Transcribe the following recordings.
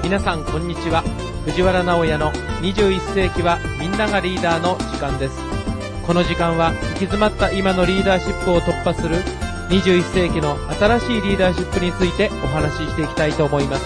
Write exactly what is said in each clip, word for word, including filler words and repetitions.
皆さんこんにちは。藤原直也のにじゅういっ世紀はみんながリーダーの時間です。この時間は行き詰まった今のリーダーシップを突破するにじゅういっ世紀の新しいリーダーシップについてお話ししていきたいと思います。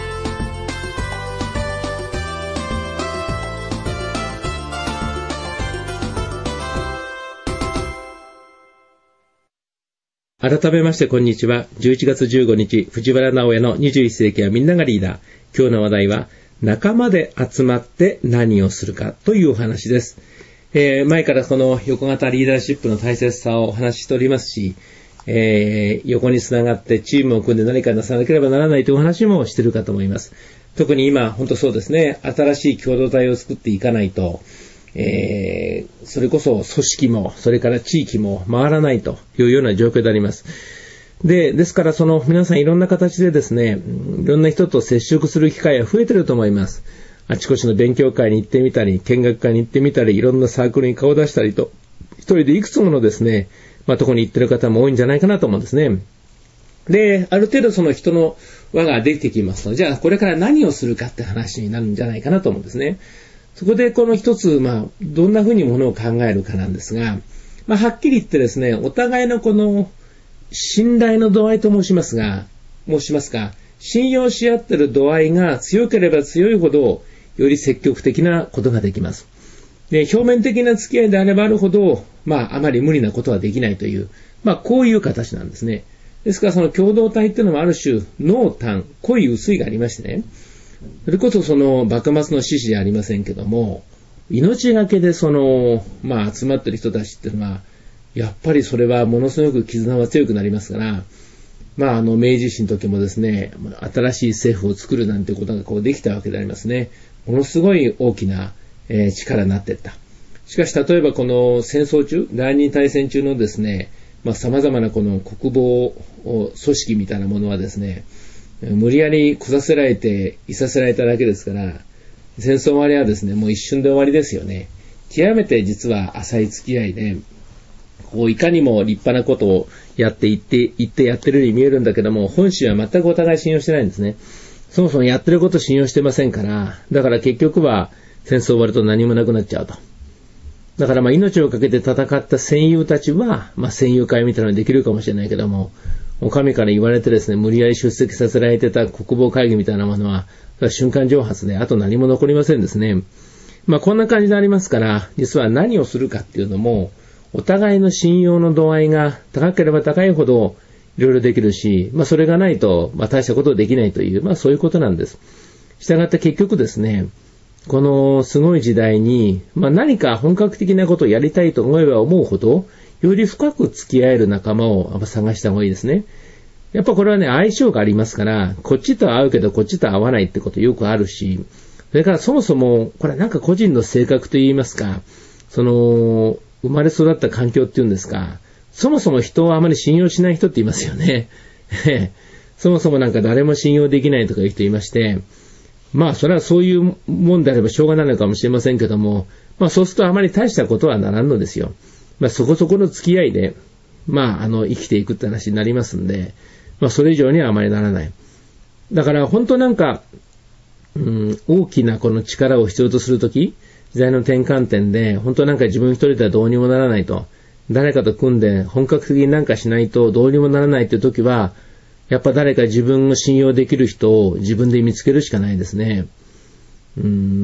改めましてこんにちは。じゅういちがつじゅうごにち、藤原直也のにじゅういっ世紀はみんながリーダー。今日の話題は、仲間で集まって何をするかというお話です。えー、前からこの横型リーダーシップの大切さをお話ししておりますし、えー、横につながってチームを組んで何かなさなければならないというお話もしているかと思います。特に今、本当そうですね、新しい共同体を作っていかないと、えー、それこそ組織もそれから地域も回らないというような状況であります。で、ですからその皆さんいろんな形でですね、いろんな人と接触する機会が増えていると思います。あちこちの勉強会に行ってみたり、見学会に行ってみたり、いろんなサークルに顔を出したりと、一人でいくつものですね、まあとこに行っている方も多いんじゃないかなと思うんですね。で、ある程度その人の輪ができてきますと、じゃあこれから何をするかって話になるんじゃないかなと思うんですね。そこでこの一つ、まあ、どんな風にものを考えるかなんですが、まあ、はっきり言ってですね、お互いのこの、信頼の度合いと申しますが、申しますか、信用し合っている度合いが強ければ強いほど、より積極的なことができます。で、表面的な付き合いであればあるほど、まあ、あまり無理なことはできないという、まあ、こういう形なんですね。ですから、その共同体っていうのもある種、濃淡、濃い薄いがありましてね、それこそその幕末の志士じゃありませんけども、命がけでその、まあ集まってる人たちっていうのは、やっぱりそれはものすごく絆は強くなりますから、まああの明治維新の時もですね、新しい政府を作るなんてことがこうできたわけでありますね。ものすごい大きな、えー、力になっていった。しかし例えばこの戦争中、第二大戦中のですね、まあ様々なこの国防組織みたいなものはですね、無理やり来させられていさせられただけですから、戦争終わりはですね、もう一瞬で終わりですよね。極めて実は浅い付き合いで、こういかにも立派なことをやっていって、言ってやってるように見えるんだけども、本心は全くお互い信用してないんですね。そもそもやってること信用してませんから、だから結局は戦争終わると何もなくなっちゃうと。だからまあ命をかけて戦った戦友たちは、まあ戦友会みたいなのができるかもしれないけども、お上から言われてですね、無理やり出席させられてた国防会議みたいなものは、瞬間蒸発で、あと何も残りませんですね。まあこんな感じでありますから、実は何をするかっていうのも、お互いの信用の度合いが高ければ高いほど、いろいろできるし、まあそれがないと、まあ大したことできないという、まあそういうことなんです。したがって結局ですね、このすごい時代に、まあ何か本格的なことをやりたいと思えば思うほど、より深く付き合える仲間を探した方がいいですね。やっぱこれはね、相性がありますから、こっちと合うけどこっちと合わないってことよくあるし、それからそもそも、これはなんか個人の性格といいますか、その、生まれ育った環境っていうんですか、そもそも人をあまり信用しない人って言いますよね。そもそもなんか誰も信用できないとかいう人いまして、まあそれはそういうもんであればしょうがないのかもしれませんけども、まあそうするとあまり大したことはならんのですよ。まあそこそこの付き合いで、まああの生きていくって話になりますんで、まあそれ以上にはあまりならない。だから本当なんか、うん、大きなこの力を必要とするとき、時代の転換点で、本当なんか自分一人ではどうにもならないと、誰かと組んで本格的になんかしないとどうにもならないというときは、やっぱ誰か自分を信用できる人を自分で見つけるしかないですね。うん、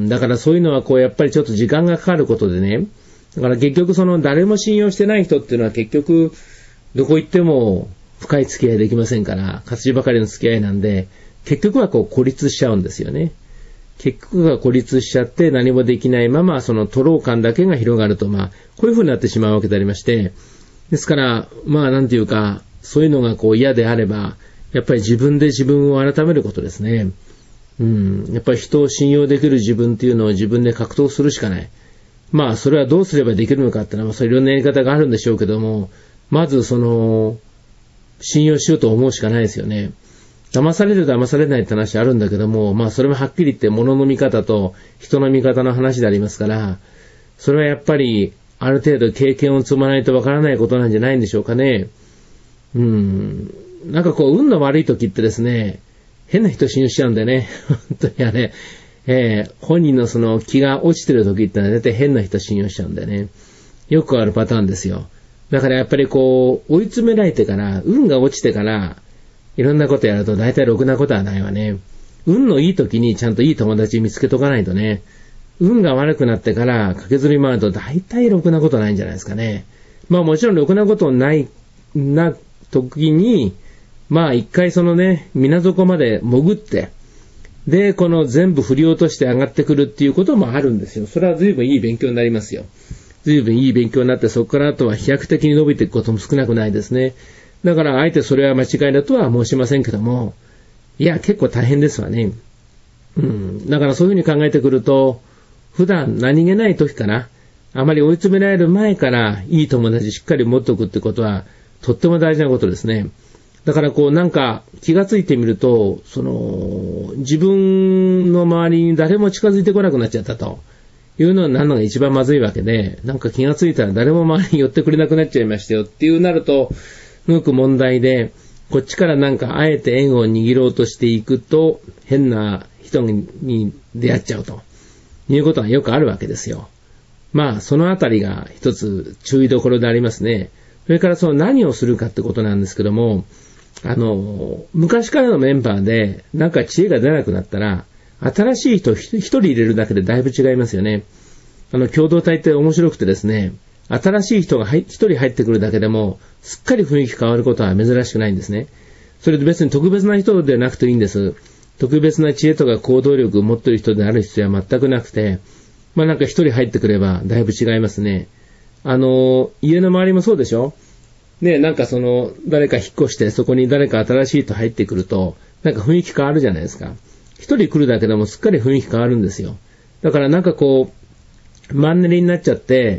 だからそういうのはこうやっぱりちょっと時間がかかることでね、だから結局その誰も信用してない人っていうのは結局どこ行っても深い付き合いできませんから、活字ばかりの付き合いなんで、結局はこう孤立しちゃうんですよね。結局は孤立しちゃって何もできないままその徒労感だけが広がると、まあこういう風になってしまうわけでありまして、ですからまあなんていうかそういうのがこう嫌であれば、やっぱり自分で自分を改めることですね。うん、やっぱり人を信用できる自分っていうのを自分で獲得するしかない。まあそれはどうすればできるのかってのは、まあ、そういろんなやり方があるんでしょうけども、まずその信用しようと思うしかないですよね。騙される騙されないって話あるんだけども、まあそれもはっきり言って物の見方と人の見方の話でありますから、それはやっぱりある程度経験を積まないとわからないことなんじゃないんでしょうかね。うん、なんかこう運の悪い時ってですね、 変な人信用しちゃうんでね。本当にあれ、えー、本人のその気が落ちてる時ってのは絶対変な人信用しちゃうんでね。よくあるパターンですよ。だからやっぱりこう、追い詰められてから、運が落ちてから、いろんなことやると大体ろくなことはないわね。運のいい時にちゃんといい友達見つけとかないとね。運が悪くなってから駆けずり回ると大体ろくなことないんじゃないですかね。まあもちろんろくなことないな時に、まあ一回そのね、水底まで潜って、で、この全部振り落として上がってくるっていうこともあるんですよ。それは随分いい勉強になりますよ。随分いい勉強になって、そこからあとは飛躍的に伸びていくことも少なくないですね。だからあえてそれは間違いだとは申しませんけども、いや結構大変ですわね。うん。だからそういうふうに考えてくると、普段何気ない時から、あまり追い詰められる前からいい友達しっかり持っておくってことは、とっても大事なことですね。だからこうなんか気がついてみると、その自分の周りに誰も近づいてこなくなっちゃったというのは何のが一番まずいわけで、なんか気がついたら誰も周りに寄ってくれなくなっちゃいましたよっていうなると、すごく問題で、こっちからなんかあえて縁を握ろうとしていくと変な人に出会っちゃうということはよくあるわけですよ。まあそのあたりが一つ注意どころでありますね。それからその何をするかってことなんですけども、あの昔からのメンバーでなんか知恵が出なくなったら新しい人一人入れるだけでだいぶ違いますよね。あの共同体って面白くてですね、新しい人が一人入ってくるだけでもすっかり雰囲気変わることは珍しくないんですね。それで別に特別な人でなくていいんです。特別な知恵とか行動力を持っている人である必要は全くなくて、まあなんか一人入ってくればだいぶ違いますね。あの家の周りもそうでしょね。なんかその誰か引っ越してそこに誰か新しい人入ってくるとなんか雰囲気変わるじゃないですか。一人来るだけでもすっかり雰囲気変わるんですよ。だからなんかこうマンネリになっちゃって、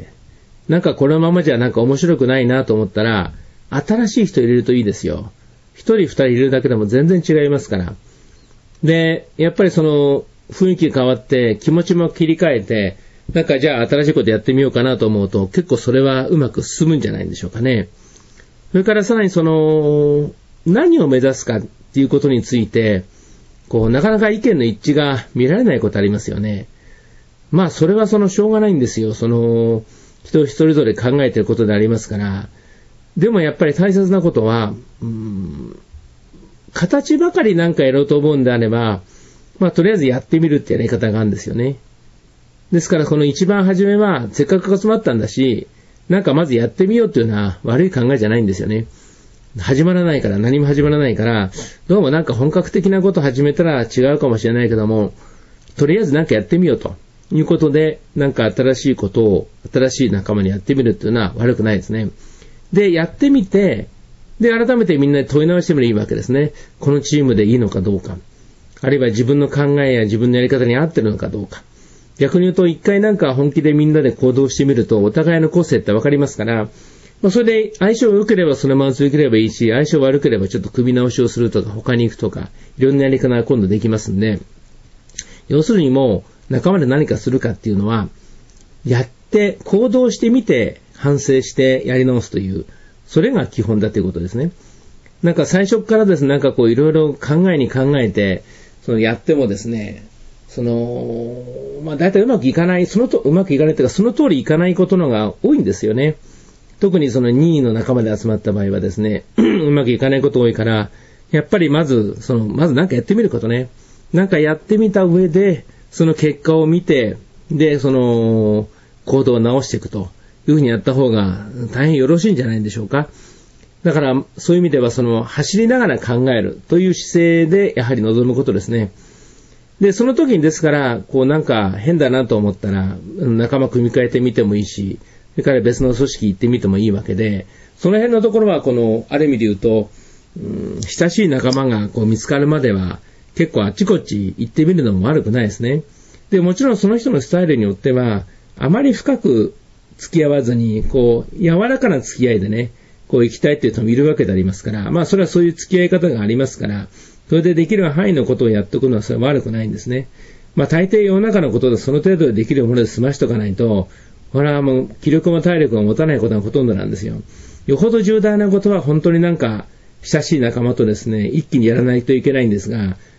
なんかこのままじゃなんか面白くないなと思ったら、新しい人入れるといいですよ。一人二人入れるだけでも全然違いますから。で、やっぱりその雰囲気変わって気持ちも切り替えて、なんかじゃあ新しいことやってみようかなと思うと、結構それはうまく進むんじゃないんでしょうかね。それからさらにその、何を目指すかっていうことについて、こう、なかなか意見の一致が見られないことありますよね。まあそれはそのしょうがないんですよ。その、人それぞれ考えていることでありますから。でもやっぱり大切なことは、うーん、形ばかりなんかやろうと思うんであれば、まあとりあえずやってみるってやり方があるんですよね。ですからこの一番初めはせっかく集まったんだし、なんかまずやってみようっていうのは悪い考えじゃないんですよね。始まらないから、何も始まらないから、どうもなんか本格的なこと始めたら違うかもしれないけども、とりあえずなんかやってみようということで、なんか新しいことを新しい仲間にやってみるっていうのは悪くないですね。で、やってみて、で、改めてみんなで問い直してみればいいわけですね。このチームでいいのかどうか。あるいは自分の考えや自分のやり方に合ってるのかどうか。逆に言うと、一回なんか本気でみんなで行動してみると、お互いの個性ってわかりますから、まあ、それで相性良ければそのまま続ければいいし、相性悪ければちょっと首直しをするとか、他に行くとか、いろんなやり方が今度できますんで、要するにもう、仲間で何かするかっていうのは、やって行動してみて反省してやり直すという、それが基本だということですね。なんか最初からですね、なんかこういろいろ考えに考えて、そのやってもですね、その、まあ大体うまくいかない、そのと、うまくいかないというか、その通りいかないことのが多いんですよね。特にその任意の仲間で集まった場合はですね、うまくいかないこと多いから、やっぱりまず、その、まずなんかやってみることね。なんかやってみた上で、その結果を見て、で、その、行動を直していくというふうにやった方が大変よろしいんじゃないでしょうか。だから、そういう意味では、その、走りながら考えるという姿勢で、やはり臨むことですね。で、その時にですから、こうなんか変だなと思ったら、仲間組み替えてみてもいいし、それから別の組織行ってみてもいいわけで、その辺のところは、この、ある意味で言うと、うん、親しい仲間がこう見つかるまでは、結構あっちこっち行ってみるのも悪くないですね。で、もちろんその人のスタイルによっては、あまり深く付き合わずに、こう、柔らかな付き合いでね、こう行きたいっていう人もいるわけでありますから、まあそれはそういう付き合い方がありますから、それでできる範囲のことをやっておくのはそれは悪くないんですね。まあ大抵世の中のことでその程度でできるもので済ましとかないと、ほらもう気力も体力も持たないことがほとんどなんですよ。よほど重大なことは本当になんか親しい仲間とですね、一気にやらないといけないんですが、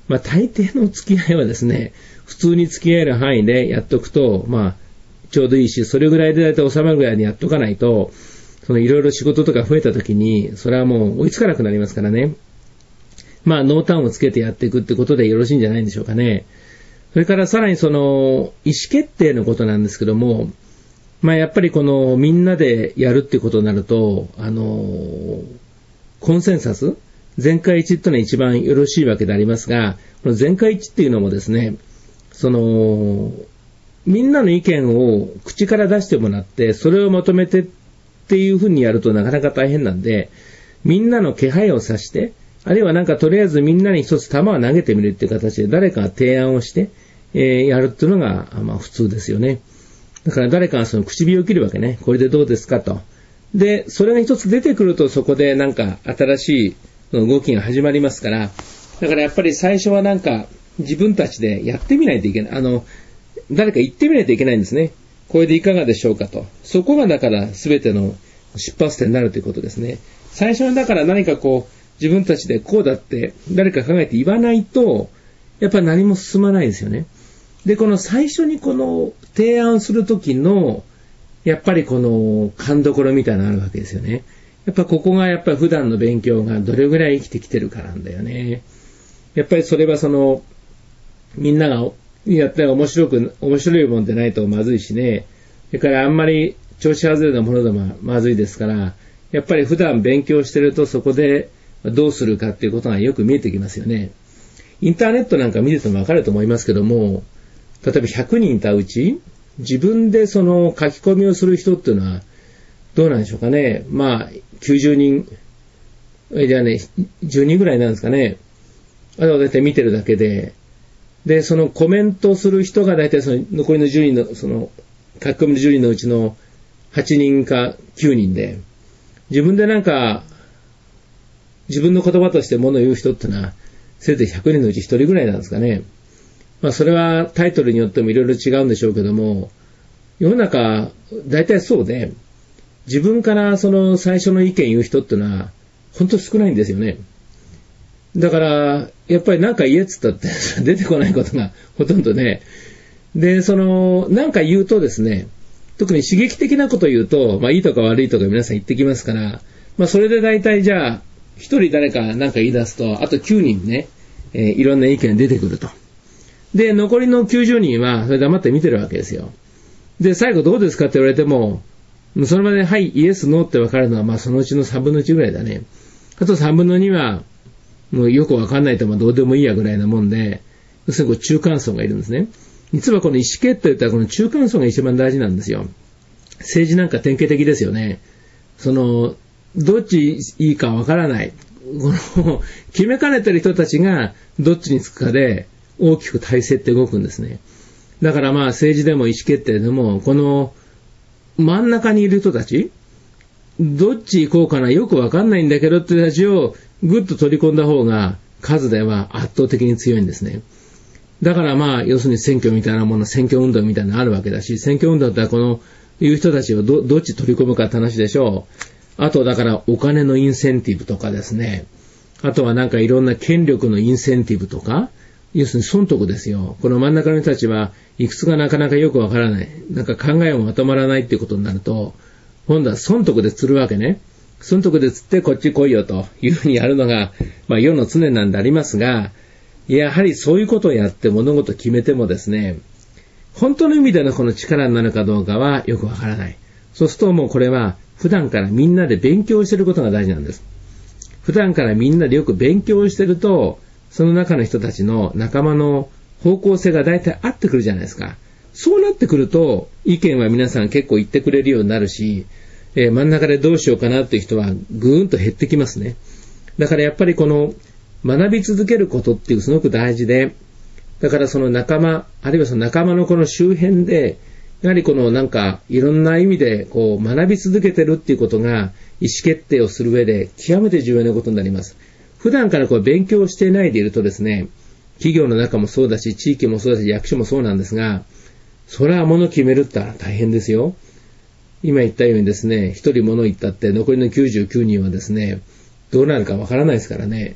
まあ大抵の付き合いはですね、普通に付き合える範囲でやっとくと、まあちょうどいいし、それぐらいでだいたい収まるぐらいにやっとかないと、そのいろいろ仕事とか増えた時に、それはもう追いつかなくなりますからね。まあ濃淡をつけてやっていくってことでよろしいんじゃないんでしょうかね。それからさらにその意思決定のことなんですけども、まあやっぱりこのみんなでやるってことになると、あの、コンセンサス全会一致ってのは一番よろしいわけでありますが、この全会一致っていうのもですね、その、みんなの意見を口から出してもらって、それをまとめてっていうふうにやるとなかなか大変なんで、みんなの気配を察して、あるいはなんかとりあえずみんなに一つ球を投げてみるっていう形で誰かが提案をして、えー、やるっていうのが、まあ普通ですよね。だから誰かがその唇を切るわけね。これでどうですかと。で、それが一つ出てくるとそこでなんか新しい動きが始まりますから、だからやっぱり最初はなんか自分たちでやってみないといけない。あの、誰か言ってみないといけないんですね。これでいかがでしょうかと。そこがだから全ての出発点になるということですね。最初にだから何かこう自分たちでこうだって誰か考えて言わないと、やっぱり何も進まないですよね。で、この最初にこの提案するときの、やっぱりこの勘どころみたいなのあるわけですよね。やっぱここがやっぱり普段の勉強がどれぐらい生きてきてるかなんだよね。やっぱりそれはその、みんながやったら面白く、面白いもんでないとまずいしね。それからあんまり調子外れなものでもまずいですから、やっぱり普段勉強してるとそこでどうするかっていうことがよく見えてきますよね。インターネットなんか見ててもわかると思いますけども、例えばひゃくにんいたうち、自分でその書き込みをする人っていうのはどうなんでしょうかね。まあ、きゅうじゅうにん、じゃあね、じゅうにんぐらいなんですかね。あとはだいたい見てるだけで、で、そのコメントする人がだいたいその残りのじゅうにんの、その書き込みのじゅうにんのうちのはちにんかきゅうにんで、自分でなんか、自分の言葉としてものを言う人ってのは、せいぜいひゃくにんのうちひとりぐらいなんですかね。まあそれはタイトルによってもいろいろ違うんでしょうけども、世の中、だいたいそうで、自分からその最初の意見言う人ってのは、本当少ないんですよね。だから、やっぱりなんか言えっつったって出てこないことがほとんどね。で、その、なんか言うとですね、特に刺激的なことを言うと、まあいいとか悪いとか皆さん言ってきますから、まあそれで大体じゃあ、一人誰かなんか言い出すと、あときゅうにんね、えー、いろんな意見出てくると。で、残りのきゅうじゅうにんはそれ黙って見てるわけですよ。で、最後どうですかって言われても、その場ではい、イエス、ノーって分かるのは、まあそのうちのさんぶんのいちぐらいだね。あとさんぶんのには、もうよく分かんないとまあどうでもいいやぐらいなもんで、要するにこう中間層がいるんですね。実はこの意思決定ってこの中間層が一番大事なんですよ。政治なんか典型的ですよね。その、どっちいいか分からない。この、決めかねてる人たちがどっちにつくかで大きく体制って動くんですね。だからまあ政治でも意思決定でも、この真ん中にいる人たち、どっち行こうかなよく分かんないんだけどって人たちをぐっと取り込んだ方が数では圧倒的に強いんですね。だからまあ要するに選挙みたいなもの、選挙運動みたいなのあるわけだし、選挙運動ってこのいう人たちを ど, どっち取り込むかって話でしょう。あとだからお金のインセンティブとかですね。あとはなんかいろんな権力のインセンティブとか、要するに損得ですよ。この真ん中の人たちは理屈がなかなかよくわからない。なんか考えもまとまらないっていうことになると、今度は損得で釣るわけね。損得で釣ってこっち来いよというふうにやるのが、まあ世の常なんでありますが、やはりそういうことをやって物事を決めてもですね、本当の意味でのこの力になるかどうかはよくわからない。そうするともうこれは普段からみんなで勉強していることが大事なんです。普段からみんなでよく勉強していると、その中の人たちの仲間の方向性が大体合ってくるじゃないですか。そうなってくると、意見は皆さん結構言ってくれるようになるし、えー、真ん中でどうしようかなっていう人はぐーんと減ってきますね。だからやっぱりこの学び続けることっていうすごく大事で、だからその仲間、あるいはその仲間のこの周辺で、やはりこのなんかいろんな意味でこう学び続けてるっていうことが意思決定をする上で極めて重要なことになります。普段からこう勉強していないでいるとですね、企業の中もそうだし、地域もそうだし、役所もそうなんですが、それは物決めるって大変ですよ。今言ったようにですね、一人物言ったって残りのきゅうじゅうきゅうにんはですね、どうなるかわからないですからね。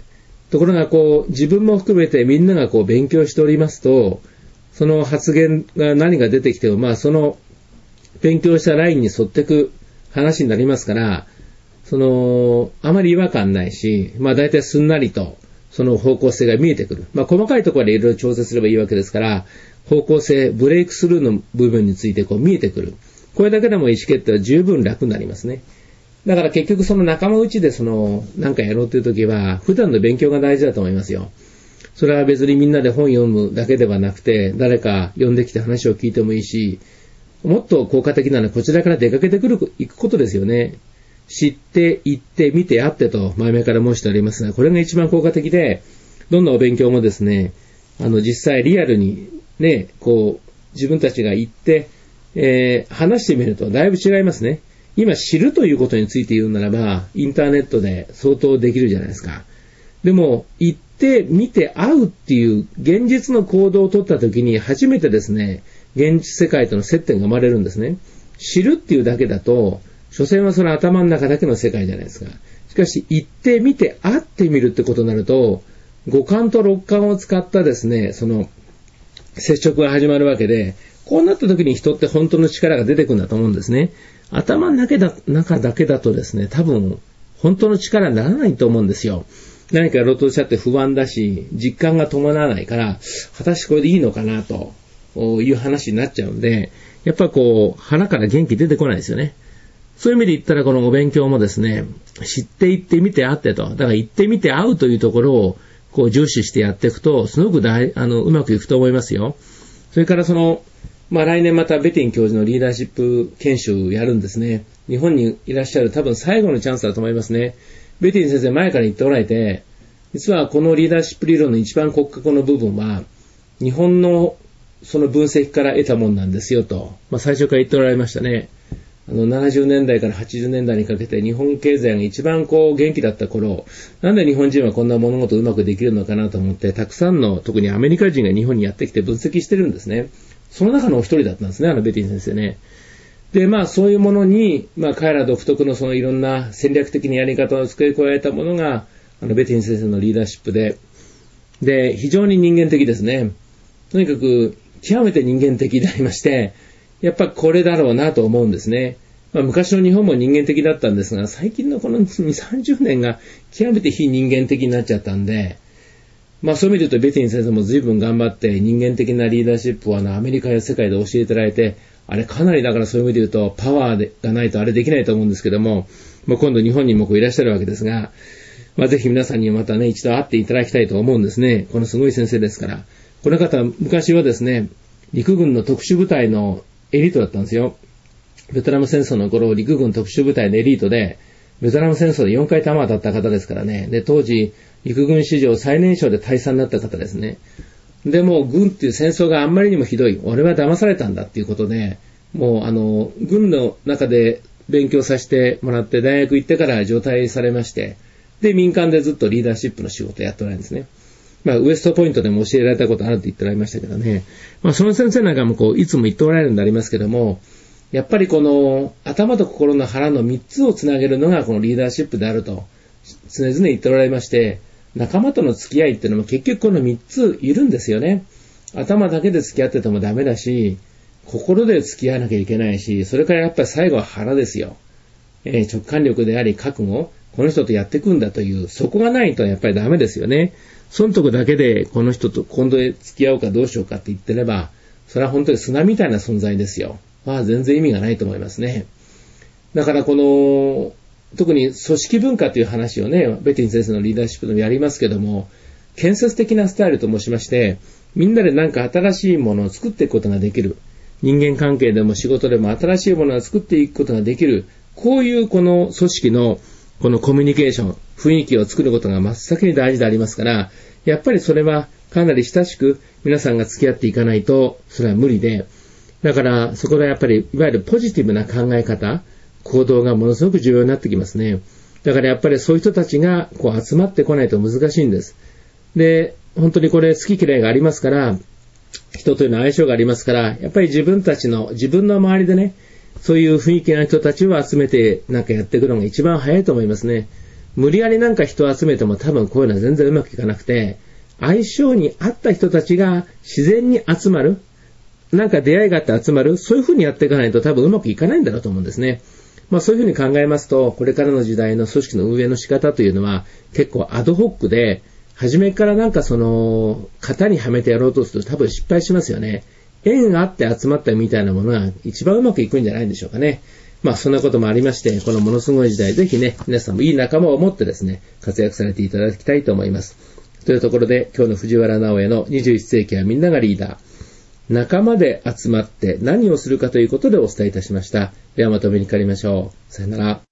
ところがこう自分も含めてみんながこう勉強しておりますと、その発言が何が出てきても、まあその勉強したラインに沿っていく話になりますから、そのあまり違和感ないし、まあ大体すんなりとその方向性が見えてくる。まあ細かいところでいろいろ調整すればいいわけですから、方向性、ブレイクスルーの部分についてこう見えてくる。これだけでも意思決定は十分楽になりますね。だから結局その仲間内でその何かやろうというときは普段の勉強が大事だと思いますよ。それは別にみんなで本読むだけではなくて、誰か呼んできて話を聞いてもいいし、もっと効果的なのはこちらから出かけてくる、行くことですよね。知って、行って、見て、会ってと前々から申しておりますが、これが一番効果的で、どんなお勉強もですね、あの実際リアルにね、こう自分たちが行って、えー、話してみるとだいぶ違いますね。今知るということについて言うならば、インターネットで相当できるじゃないですか。でも、行って見て会うっていう現実の行動を取ったときに初めてですね、現実世界との接点が生まれるんですね。知るっていうだけだと、所詮はその頭の中だけの世界じゃないですか。しかし、行って見て会ってみるってことになると、五感と六感を使ったですね、その接触が始まるわけで、こうなった時に人って本当の力が出てくるんだと思うんですね。頭の中だ、中だけだとですね、多分本当の力にならないと思うんですよ。何かやろうとしちゃって不安だし、実感が伴わないから、果たしてこれでいいのかなという話になっちゃうんで、やっぱこう腹から元気出てこないですよね。そういう意味で言ったらこのお勉強もですね、知っていってみて会ってと、だから行ってみて会うというところをこう重視してやっていくと、すごく大あのうまくいくと思いますよ。それからそのまあ来年またベティン教授のリーダーシップ研修やるんですね。日本にいらっしゃる多分最後のチャンスだと思いますね。ベティン先生前から言っておられて、実はこのリーダーシップ理論の一番骨格の部分は日本のその分析から得たもんなんですよと、まあ最初から言っておられましたね。あのななじゅうねんだいからはちじゅうねんだいにかけて日本経済が一番こう元気だった頃、なんで日本人はこんな物事をうまくできるのかなと思って、たくさんの特にアメリカ人が日本にやってきて分析してるんですね。その中のお一人だったんですね、あのベティン先生ね。で、まあそういうものに、まあ彼ら独特のそのいろんな戦略的なやり方を付け加えたものが、あのベティン先生のリーダーシップで、で、非常に人間的ですね。とにかく極めて人間的でありまして、やっぱこれだろうなと思うんですね。まあ、昔の日本も人間的だったんですが、最近のこのにじゅう、さんじゅうねんが極めて非人間的になっちゃったんで、まあそういう意味で言うとベティン先生も随分頑張って人間的なリーダーシップをあのアメリカや世界で教えていただいて、あれかなりだからそういう意味で言うとパワーがないとあれできないと思うんですけども、まあ、今度日本にもこういらっしゃるわけですが、まあぜひ皆さんにまたね一度会っていただきたいと思うんですね。このすごい先生ですから。この方昔はですね、陸軍の特殊部隊のエリートだったんですよ。ベトナム戦争の頃、陸軍特殊部隊のエリートで、ベトナム戦争でよんかい弾当たった方ですからね。で、当時、陸軍史上最年少で大佐になった方ですね。で、もう軍っていう戦争があんまりにもひどい。俺は騙されたんだっていうことで、もうあの、軍の中で勉強させてもらって大学行ってから除隊されまして、で、民間でずっとリーダーシップの仕事をやっておられるんですね。まあ、ウエストポイントでも教えられたことあるって言っておられましたけどね。まあ、その先生なんかもこう、いつも言っておられるんでありますけども、やっぱりこの頭と心の腹のみっつをつなげるのがこのリーダーシップであると常々言っておられまして、仲間との付き合いっていうのも結局このみっついるんですよね。頭だけで付き合っててもダメだし、心で付き合わなきゃいけないし、それからやっぱり最後は腹ですよ。えー、直感力であり覚悟、この人とやっていくんだという、そこがないとやっぱりダメですよね。そのとこだけでこの人と今度へ付き合おうかどうしようかって言ってれば、それは本当に砂みたいな存在ですよ。まあ全然意味がないと思いますね。だからこの特に組織文化という話をね、ベティン先生のリーダーシップでもやりますけども、建設的なスタイルと申しまして、みんなで何か新しいものを作っていくことができる。人間関係でも仕事でも新しいものを作っていくことができる。こういうこの組織のこのコミュニケーション、雰囲気を作ることが真っ先に大事でありますから、やっぱりそれはかなり親しく皆さんが付き合っていかないと、それは無理で、だからそこでやっぱりいわゆるポジティブな考え方、行動がものすごく重要になってきますね。だからやっぱりそういう人たちがこう集まってこないと難しいんです。で、本当にこれ好き嫌いがありますから、人というのは相性がありますから、やっぱり自分たちの、自分の周りでね、そういう雰囲気の人たちを集めてなんかやっていくのが一番早いと思いますね。 無理やりなんか人を集めても多分こういうのは全然うまくいかなくて、相性に合った人たちが自然に集まる、なんか出会いがあって集まる、そういう風にやっていかないと多分うまくいかないんだろうと思うんですね。まあそういう風に考えますと、これからの時代の組織の運営の仕方というのは結構アドホックで、初めからなんかその型にはめてやろうとすると多分失敗しますよね。縁があって集まったみたいなものが一番うまくいくんじゃないんでしょうかね。まあそんなこともありまして、このものすごい時代、ぜひね、皆さんもいい仲間を持ってですね、活躍されていただきたいと思います。というところで、今日の藤原直哉のにじゅういっ世紀はみんながリーダー。仲間で集まって何をするかということでお伝えいたしました。ではまとめにかかりましょう。さよなら。